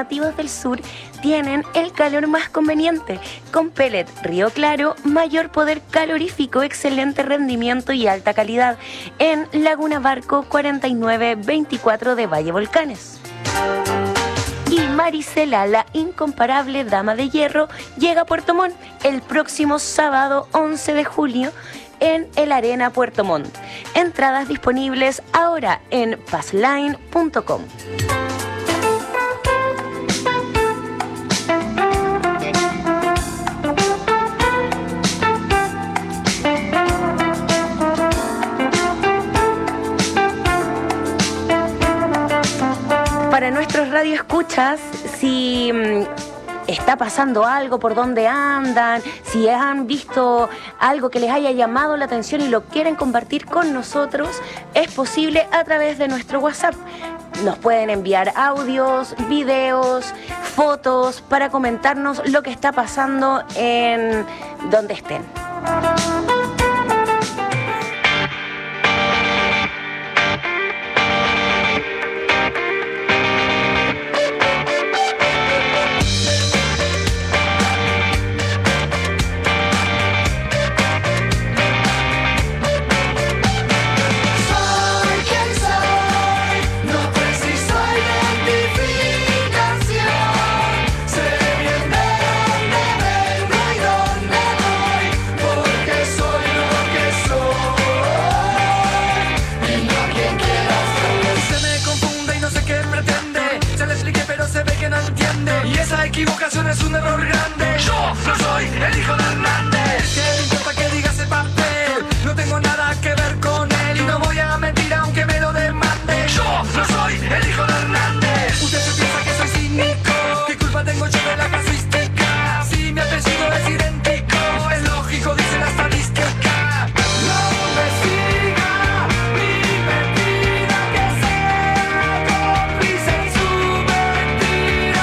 alternativos del sur tienen el calor más conveniente. Con pellet Río Claro, mayor poder calorífico, excelente rendimiento y alta calidad. En Laguna Barco 4924 de Valle Volcanes. Y Marisela, la incomparable dama de hierro, llega a Puerto Montt el próximo sábado 11 de julio en el Arena Puerto Montt. Entradas disponibles ahora en passline.com. Para nuestros radioescuchas, si está pasando algo, por dónde andan, si han visto algo que les haya llamado la atención y lo quieren compartir con nosotros, es posible a través de nuestro WhatsApp. Nos pueden enviar audios, videos, fotos para comentarnos lo que está pasando en donde estén. Equivocación es un error grande. Yo no soy el hijo de Hernández. ¿Qué le importa que digas el papel? No tengo nada que ver con él y no voy a mentir aunque me lo demande. Yo no soy el hijo de Hernández. Usted se piensa que soy cínico. ¿Qué culpa tengo yo de la casuística? Si mi apellido es idéntico, es lógico, dice la estadística. No me siga ni me pida que sea cómplice en su mentira.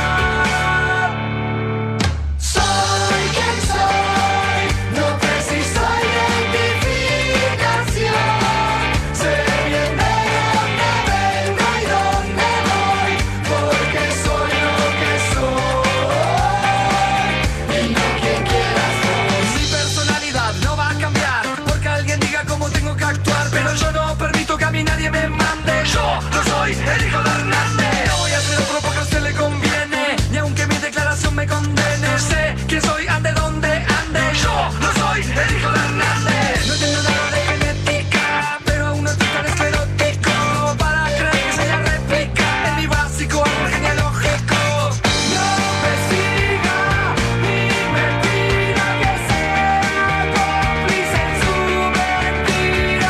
Soy quien soy, no preciso identificación. Sé bien de dónde vengo y dónde voy, porque soy lo que soy y no quien quieras ser. Mi personalidad no va a cambiar porque alguien diga cómo tengo que actuar, pero yo no permito que a mí nadie me mande. Yo no soy el hijo de Hernández. No voy a hacer otro porque a usted le conviene, ni aunque mi declaración me condene. Sé quién soy, ande donde ande. Yo no soy el hijo de Hernández. No entiendo nada de genética, pero aún no estoy tan esclerótico para creer que soy la réplica en mi básico árbol genealógico. No me siga ni me pida que sea cómplice en su mentira.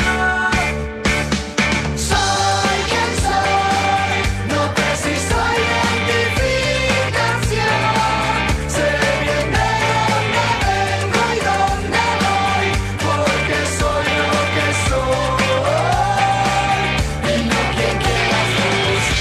Soy quien soy, no preciso identificación. Sé bien de dónde vengo y dónde voy, porque soy lo que soy y no quien quieras ser.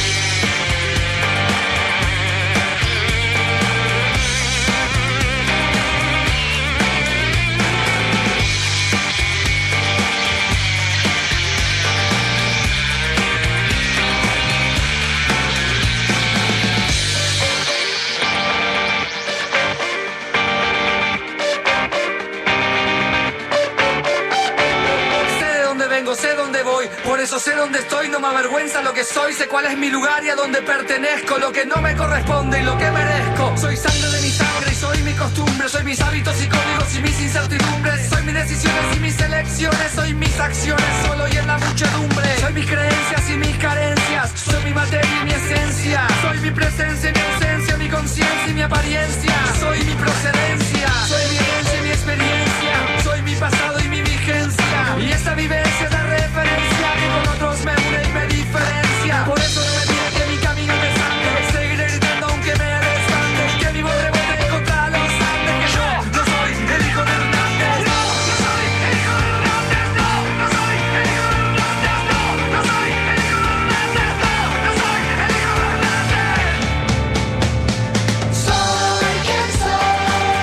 Sé de dónde vengo, sé dónde voy, por eso sé dónde estoy, no me avergüenza lo que soy, sé cuál es mi lugar y a dónde pertenezco, lo que no me corresponde y lo que merezco. Soy sangre de mi sangre y soy mi costumbre, soy mis hábitos y códigos y mis incertidumbres, soy mis decisiones y mis elecciones, soy mis acciones solo y en la muchedumbre, soy mis creencias y mis carencias, soy mi materia y mi esencia, soy mi presencia y mi ausencia, mi conciencia y mi apariencia, soy mi procedencia, soy mi herencia y mi experiencia, soy mi pasado y mi vigencia, y esa vivencia es la referencia que con otros me une y me diferencia. Por eso no me pide que mi camino me sangre, seguiré gritando aunque me desbande, que mi voz rebote contra los Andes, que yo no soy el hijo de Hernández. No, no soy el hijo de Hernández. No, no soy el hijo de Hernández. No, no soy el hijo de Hernández. No, no soy el hijo de Hernández. Soy quien soy,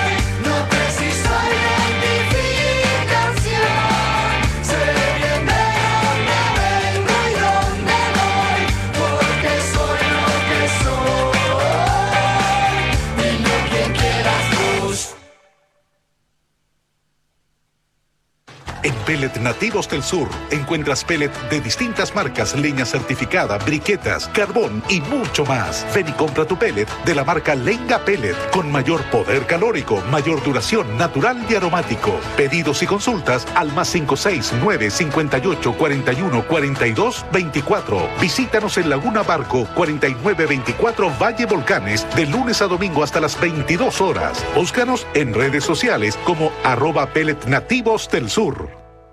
En Pellet Nativos del Sur encuentras pellet de distintas marcas, leña certificada, briquetas, carbón y mucho más. Ven y compra tu pellet de la marca Lenga Pellet, con mayor poder calórico, mayor duración, natural y aromático. Pedidos y consultas al +569 58 41 42 24. Visítanos en Laguna Barco 4924 Valle Volcanes de lunes a domingo hasta las 22 horas. Búscanos en redes sociales como @pelletnativos del Sur.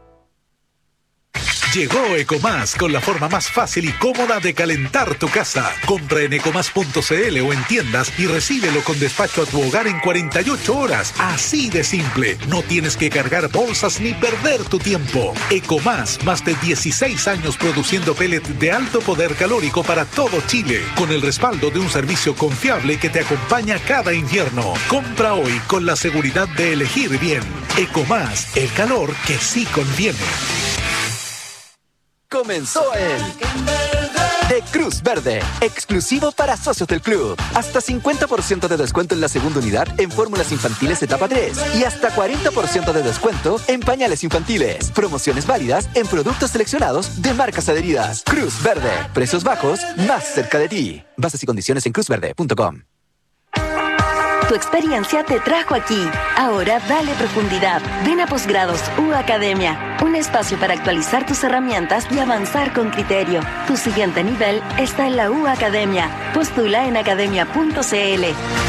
Llegó Ecomás con la forma más fácil y cómoda de calentar tu casa. Compra en ecomás.cl o en tiendas y recíbelo con despacho a tu hogar en 48 horas. Así de simple. No tienes que cargar bolsas ni perder tu tiempo. Ecomás, más de 16 años produciendo pellet de alto poder calórico para todo Chile, con el respaldo de un servicio confiable que te acompaña cada invierno. Compra hoy con la seguridad de elegir bien. Ecomás, el calor que sí conviene. Comenzó el de Cruz Verde, exclusivo para socios del club. Hasta 50% de descuento en la segunda unidad en fórmulas infantiles etapa 3 y hasta 40% de descuento en pañales infantiles. Promociones válidas en productos seleccionados de marcas adheridas. Cruz Verde, precios bajos, más cerca de ti. Bases y condiciones en cruzverde.com. Tu experiencia te trajo aquí. Ahora dale profundidad. Ven a Posgrados U Academia. Un espacio para actualizar tus herramientas y avanzar con criterio. Tu siguiente nivel está en la U Academia. Postula en academia.cl.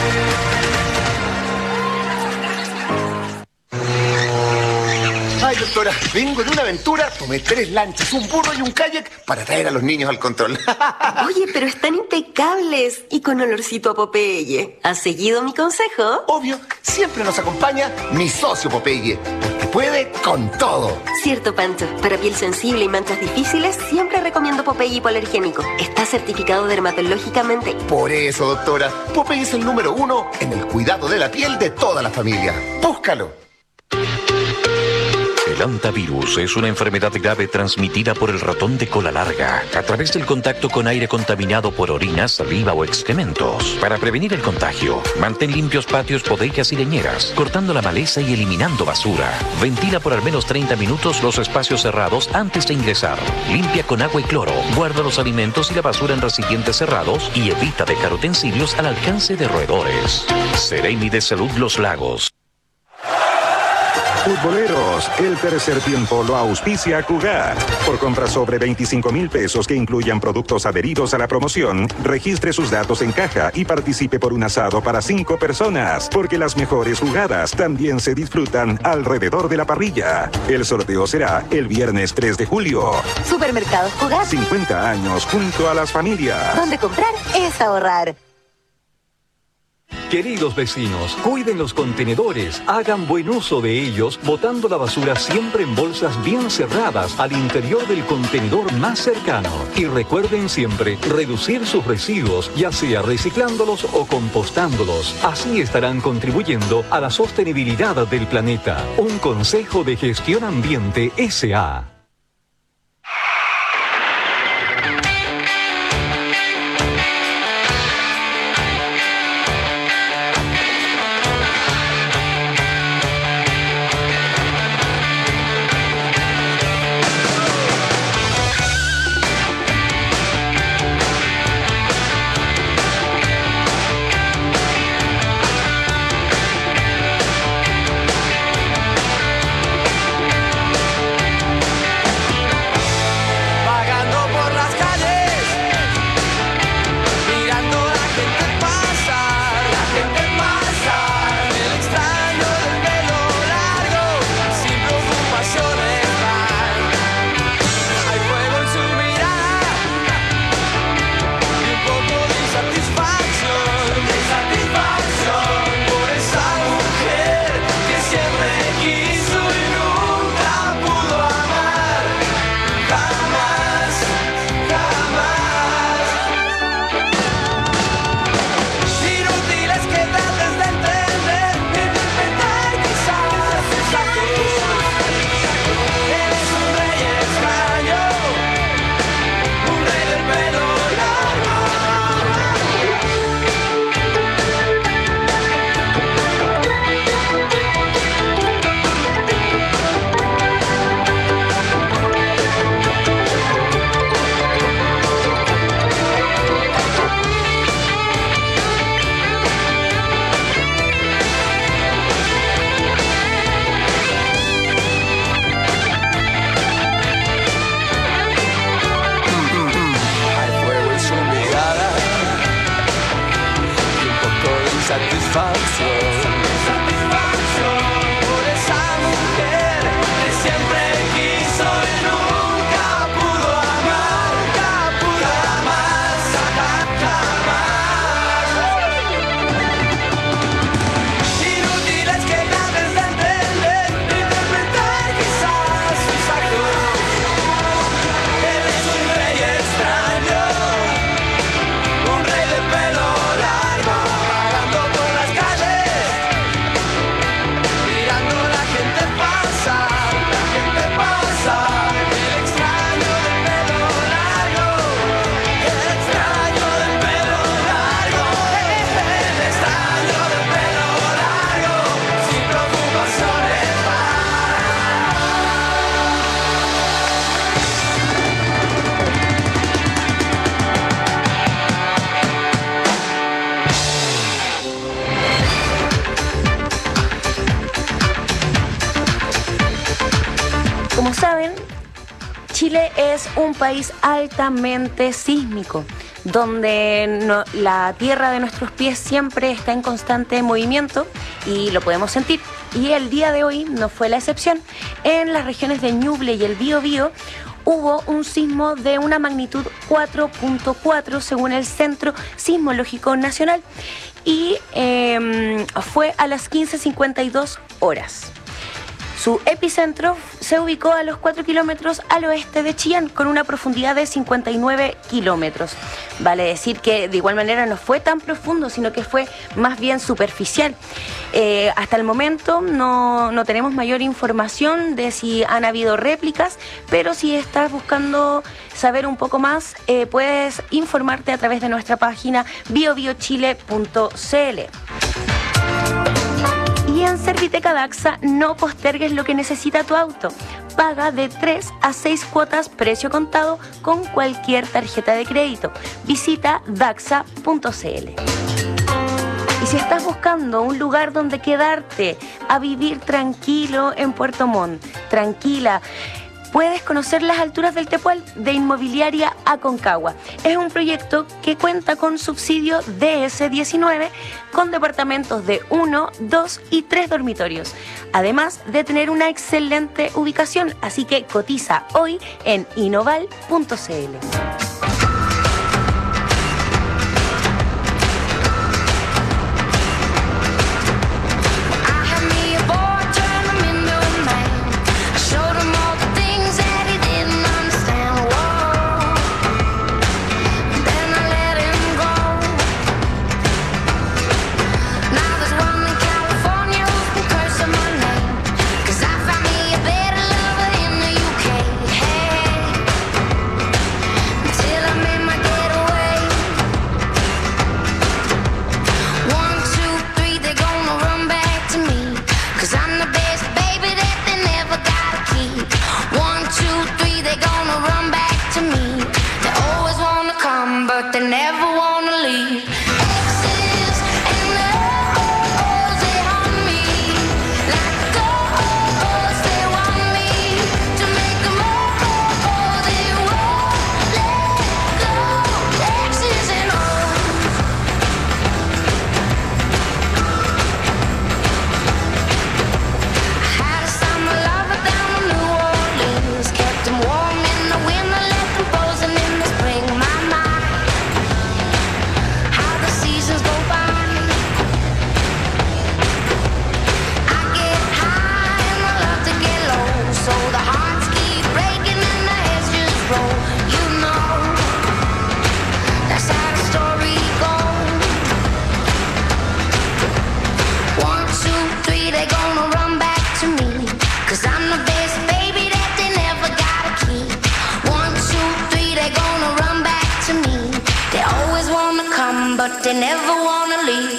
Ay, doctora, vengo de una aventura, tomé 3 lanchas, un burro y un kayak para traer a los niños al control. Oye, pero están impecables y con olorcito a Popeye. ¿Has seguido mi consejo? Obvio, siempre nos acompaña mi socio Popeye, porque puede con todo. Cierto, Pancho. Para piel sensible y manchas difíciles, siempre recomiendo Popeye hipoalergénico. Está certificado dermatológicamente. Por eso, doctora, Popeye es el número 1 en el cuidado de la piel de toda la familia. Búscalo. El hantavirus es una enfermedad grave transmitida por el ratón de cola larga a través del contacto con aire contaminado por orina, saliva o excrementos. Para prevenir el contagio, mantén limpios patios, bodegas y leñeras, cortando la maleza y eliminando basura. Ventila por al menos 30 minutos los espacios cerrados antes de ingresar. Limpia con agua y cloro. Guarda los alimentos y la basura en recipientes cerrados y evita dejar utensilios al alcance de roedores. Seremi de Salud Los Lagos. Futboleros, el tercer tiempo lo auspicia Cugat. Por compras sobre 25,000 pesos que incluyan productos adheridos a la promoción, registre sus datos en caja y participe por un asado para 5 personas, porque las mejores jugadas también se disfrutan alrededor de la parrilla. El sorteo será el viernes 3 de julio. Supermercados Cugat. 50 años junto a las familias. Donde comprar es ahorrar. Queridos vecinos, cuiden los contenedores, hagan buen uso de ellos, botando la basura siempre en bolsas bien cerradas al interior del contenedor más cercano. Y recuerden siempre reducir sus residuos, ya sea reciclándolos o compostándolos. Así estarán contribuyendo a la sostenibilidad del planeta. Un consejo de gestión ambiente S.A. Chile es un país altamente sísmico, donde la tierra de nuestros pies siempre está en constante movimiento y lo podemos sentir. Y el día de hoy no fue la excepción. En las regiones de Ñuble y el Biobío hubo un sismo de una magnitud 4.4 según el Centro Sismológico Nacional y fue a las 15:52 horas. Su epicentro se ubicó a los 4 kilómetros al oeste de Chillán, con una profundidad de 59 kilómetros. Vale decir que de igual manera no fue tan profundo, sino que fue más bien superficial. Hasta el momento no tenemos mayor información de si han habido réplicas, pero si estás buscando saber un poco más, puedes informarte a través de nuestra página biobiochile.cl. Y en Serviteca Daxa no postergues lo que necesita tu auto. Paga de 3 a 6 cuotas precio contado con cualquier tarjeta de crédito. Visita daxa.cl. Y si estás buscando un lugar donde quedarte a vivir tranquilo en Puerto Montt, tranquila, puedes conocer las alturas del Tepual de Inmobiliaria Aconcagua. Es un proyecto que cuenta con subsidio DS19 con departamentos de 1, 2 y 3 dormitorios, además de tener una excelente ubicación, así que cotiza hoy en inoval.cl. But they never wanna leave.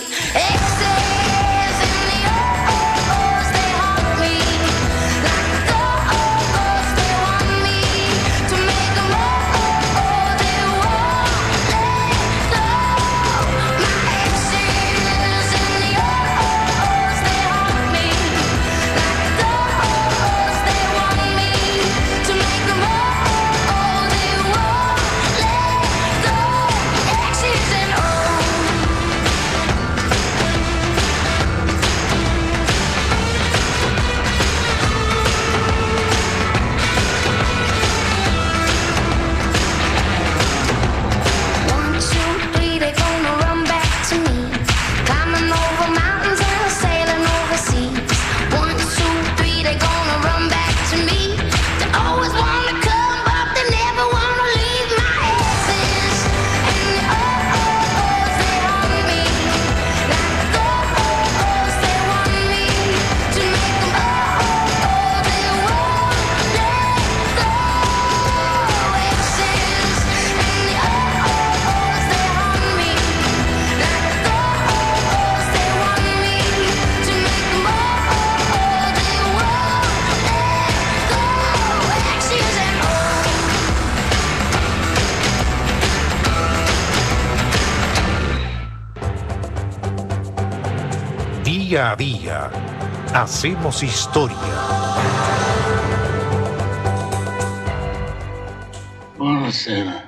Exes in the O's, they haunt me. Like ghosts, they want me to make them all. They won't let go. My exes in the O's, they haunt me. Like ghosts, they want me to make them all. They won't let go. Exes in O's. Día a día, hacemos historia. Buonasera.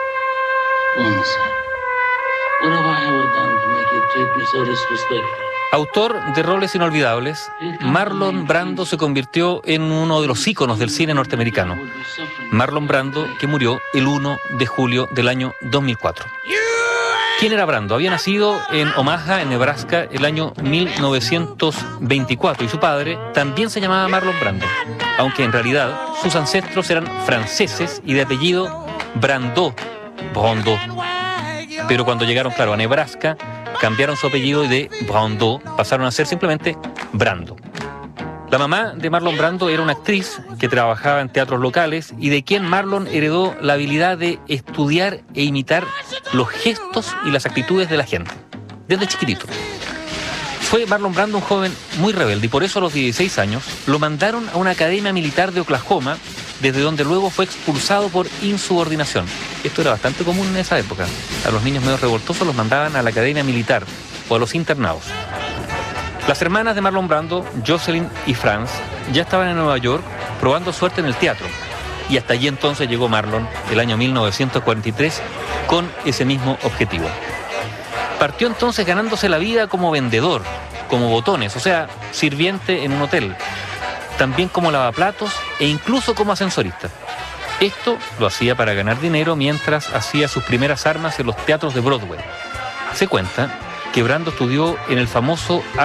What have I ever done to make you treat me so disrespectful? Autor de roles inolvidables, Marlon Brando se convirtió en uno de los íconos del cine norteamericano. Marlon Brando, que murió el 1 de julio del año 2004. ¿Quién era Brando? Había nacido en Omaha, en Nebraska, el año 1924 y su padre también se llamaba Marlon Brando, aunque en realidad sus ancestros eran franceses y de apellido Brando. Pero cuando llegaron, claro, a Nebraska, cambiaron su apellido y de Brando pasaron a ser simplemente Brando. La mamá de Marlon Brando era una actriz que trabajaba en teatros locales y de quien Marlon heredó la habilidad de estudiar e imitar los gestos y las actitudes de la gente, desde chiquitito. Fue Marlon Brando un joven muy rebelde y por eso a los 16 años lo mandaron a una academia militar de Oklahoma, desde donde luego fue expulsado por insubordinación. Esto era bastante común en esa época. A los niños medio revoltosos los mandaban a la academia militar o a los internados. Las hermanas de Marlon Brando, Jocelyn y Franz, ya estaban en Nueva York probando suerte en el teatro. Y hasta allí entonces llegó Marlon, el año 1943, con ese mismo objetivo. Partió entonces ganándose la vida como vendedor, como botones, o sea, sirviente en un hotel. También como lavaplatos e incluso como ascensorista. Esto lo hacía para ganar dinero mientras hacía sus primeras armas en los teatros de Broadway. Se cuenta que Brando estudió en el famoso